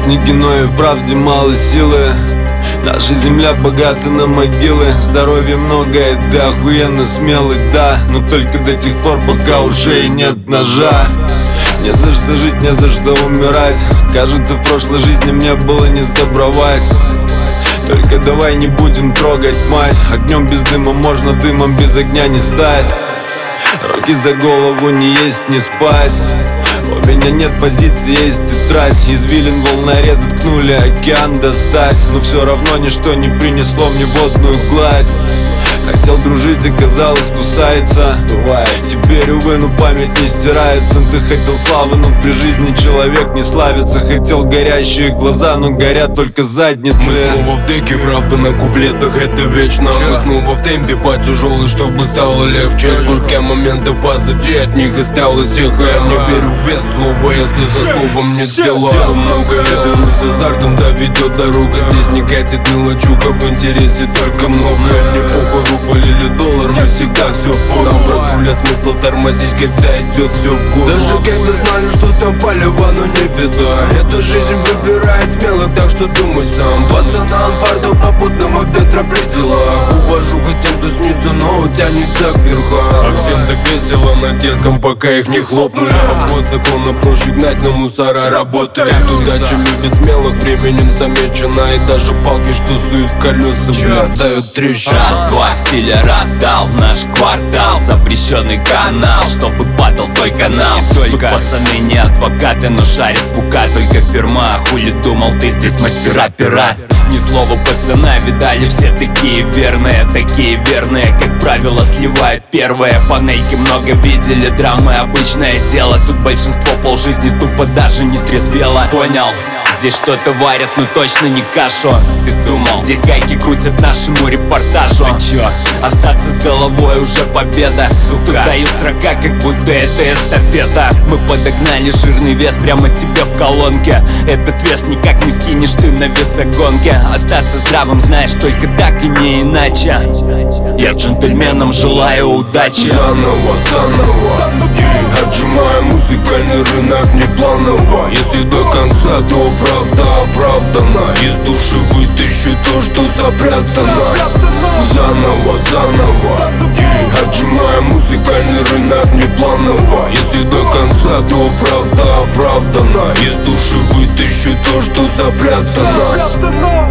не кино и в правде мало силы. Наша земля богата на могилы. Здоровья много и ты охуенно смелый, да. Но только до тех пор, пока уже и нет ножа. Не за что жить, не за что умирать. Кажется, в прошлой жизни мне было не сдобровать. Только давай не будем трогать мать. Огнем без дыма можно, дымом без огня не стать. Руки за голову, не есть, не спать. У меня нет позиции, есть тетрадь. Извилин волнорезы ткнули, океан достать. Но все равно ничто не принесло мне водную гладь. Хотел дружить, оказалось, кусается. Бывает. Теперь, увы, но память не стирается. Ты хотел славы, но при жизни человек не славится. Хотел горящие глаза, но горят только задницы. Мы снова в деке, правда на куплетах это вечно. Мы снова в темпе по-тяжелый, чтобы стало легче. Сколько моментов позади, от них осталось эхо. Я не верю в вес слова, если за словом не сделаю много. Я берусь азартом, да ведет дорога. Здесь не катит мелочуха, в интересе только много. Не похуй, рубль или доллар, мы всегда все в пору. Братуля, смысл тормозить, когда идет все в гору. Даже когда знали, что там палево, но не беда. Эта жизнь выбирает смелых, так что думай сам. Пацанам фартом попутным от ветра пределах. Увожу хотя бы снизу, но тянется к верхам. А всем так весело на детском, пока их не хлопнули. Обход закона проще гнать, но мусора работает. Удача любит смелых, временем замечена. И даже палки, что суют в колеса, блядь, дают трещину. Раз-два стиля раздал наш квартал. Запрещенный канал, чтобы падал твой канал. Тут пацаны не адвокаты, но шарят в УК. Только фирма, хули думал ты здесь мастера-пера. Ни слова пацана, видали все такие верные. Такие верные, как правило, сливают первые. Панельки много видели, драмы обычное дело. Тут большинство полжизни тупо даже не трезвело. Понял? Здесь что-то варят, но точно не кашу. Ты думал, здесь гайки крутят нашему репортажу. А чё? Остаться с головой уже победа. Сука, дают срока, как будто это эстафета. Мы подогнали жирный вес прямо тебе в колонке. Этот вес никак не скинешь ты на весогонке. Остаться здравым знаешь только так и не иначе. Я джентльменам желаю удачи. Заново, отжимая музыкальный рынок непланово. Если до конца, то правда оправдана. Из души вытащу то, что запрятано. Заново, отжимая музыкальный рынок непланово. Если до конца, то правда оправдана. Из души вытащу то, что запрятано.